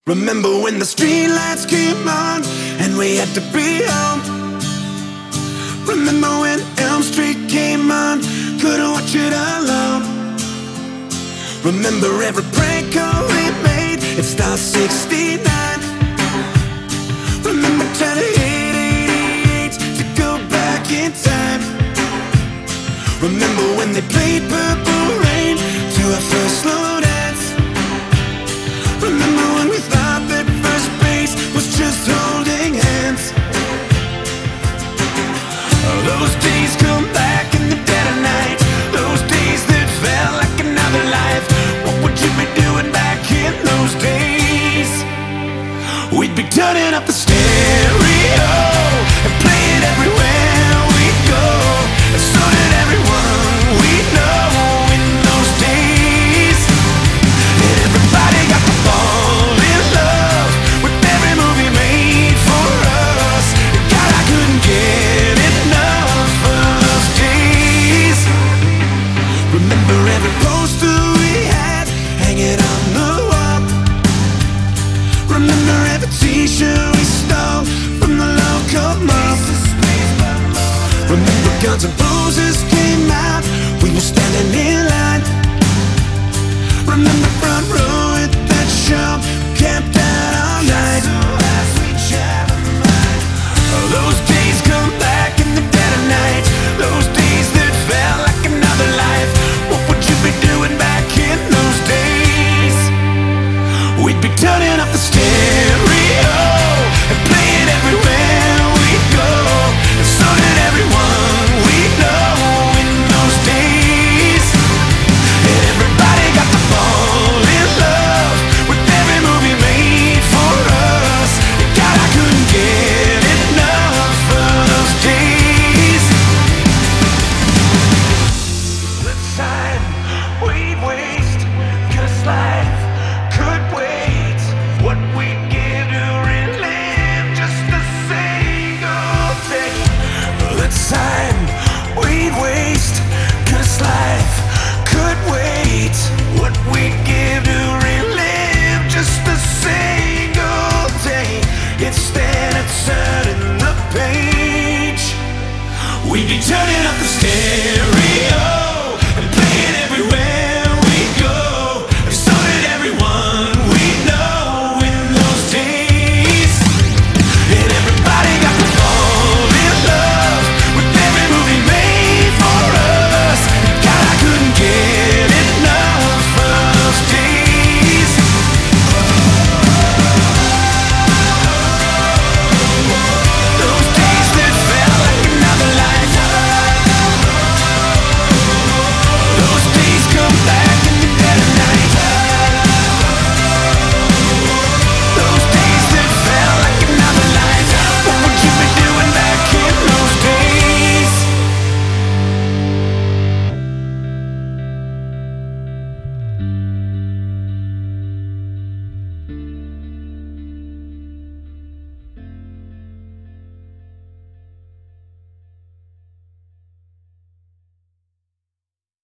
Remember when the streetlights came on and we had to be home? Remember when Elm Street came on, couldn't watch it alone? Remember every prank call we made at Star 69? Remember trying to hit 88 to go back in time? Remember when they played Purple Rain to our first slow dance? Remember when we thought that first base was just holding hands? Those days come back in the dead of night, those days that felt like another life. What would you be doing back in those days? We'd be turning up the stereo and playing everywhere we go, and so did everyone we know in those days. And everybody got to fall in love with every movie made for us. And God, I couldn't get enough of those days. Remember every poster we had hanging on the wall? Remember every t-shirt we stole from the local mall? Remember Guns N' Roses came out, we were standing in line. Remember front row at that show, camped out all night. Those days come back in the dead of night, those days that felt like another life. What would you be doing back in those days? We'd be turning up the